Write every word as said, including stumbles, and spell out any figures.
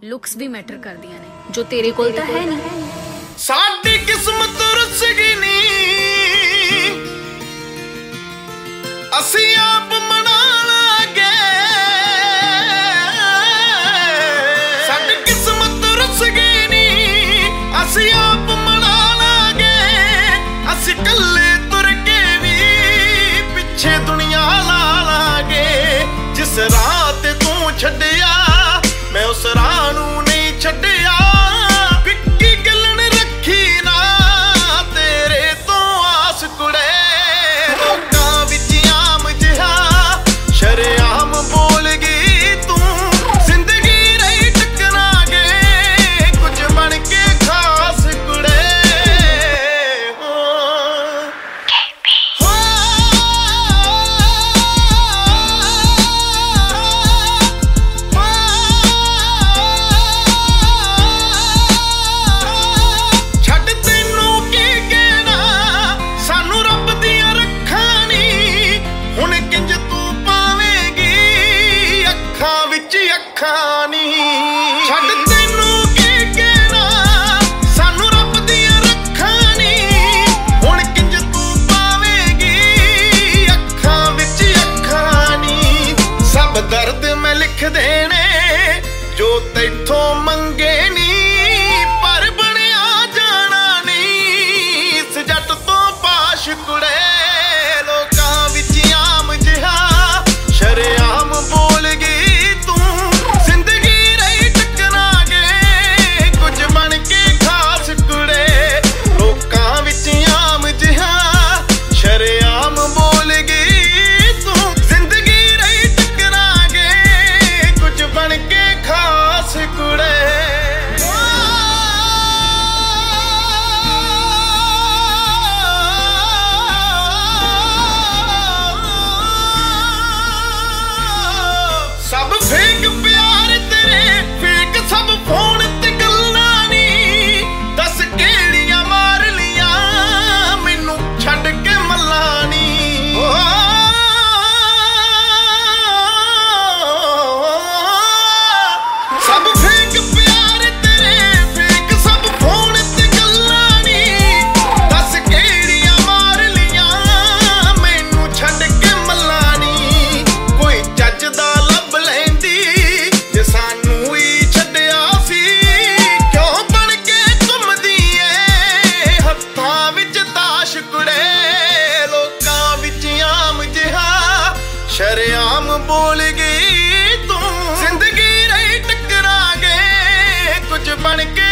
Looks ਵੀ matter ਕਰਦੀਆਂ ਨੇ, ਜੋ ਤੇਰੇ ਕੋਲ ਤਾਂ ਹੈ ਨਹੀਂ। ਸਾਡੀ ਕਿਸਮਤ ਰੁੱਸ ਗਈ ਨੀ, ਅਸੀਂ ਆਪ ਮਨਾ ਲਾਂਗੇ। ਸਾਡੀ ਕਿਸਮਤ ਰੁੱਸ ਗਈ ਨੀ, ਅਸੀਂ ਆਪ ਮਨਾ ਲਾਂਗੇ। ਅਸੀਂ ਕੱਲੇ ਤੁਰ ਕੇ ਵੀ ਪਿੱਛੇ ਦੁਨੀਆ ਲਾ ਲਾਂਗੇ। ਜਿਸ ਰਾਹ ਤੇ ਤੂੰ ਛੱਡਿਆ ਮੈਂ ਉਸ ਰਾਹ ਨੂੰ ਨਹੀਂ ਛੱਡਿਆ। ਵਿੱਕੀ ਗੱਲਣ ਰੱਖੀ ਨਾ ਤੇਰੇ ਤੋਂ ਆਸ ਕੁੜੇ। ਲੋਕਾਂ ਵਿੱਚ ਆਮ ਜਿਹਾ ਸ਼ਰੇਆਮ ਬੋਲ ਗਈ ਤੂੰ। ਜ਼ਿੰਦਗੀ ਰਹੀ ਟਕਰਾਂਗੇ ਕੁਝ ਬਣ ਕੇ ਖਾਸ ਕੁੜੇ। ਅੱਖਾਂ ਨੀ ਛੱਡ ਤੈਨੂੰ ਕੀ ਕਹਿਣਾ, ਸਾਨੂੰ ਰੱਬ ਦੀਆਂ ਰੱਖਾਂ ਨੀ। ਹੁਣ ਕਿੰਜ ਤੂੰ ਪਾਵੇਂਗੀ ਅੱਖਾਂ ਵਿੱਚ ਅੱਖਾਂ ਨੀ। ਸਭ ਦਰਦ ਮੈਂ ਲਿਖ ਦੇਣੇ ਜੋ ਤੈਥੋਂ ਮੰਗੇ ਨੀ। ਪਰ ਬਣਿਆ ਜਾਣਾ ਨੀ ਇਸ ਜੱਟ ਤੋਂ ਪਾਸ਼ ਕੁੜੇ। ਲੋਕਾਂ ਵਿੱਚ ਆਮ ਜਿਹਾ ਸ਼ਰੇਆਮ ਬੋਲ ਗਈ ਸ਼ਰੇਆਮ ਬੋਲ ਗਈ ਤੂੰ। ਜ਼ਿੰਦਗੀ ਰਹੀ ਟਕਰਾਂਗੇ ਕੁਝ ਬਣ ਕੇ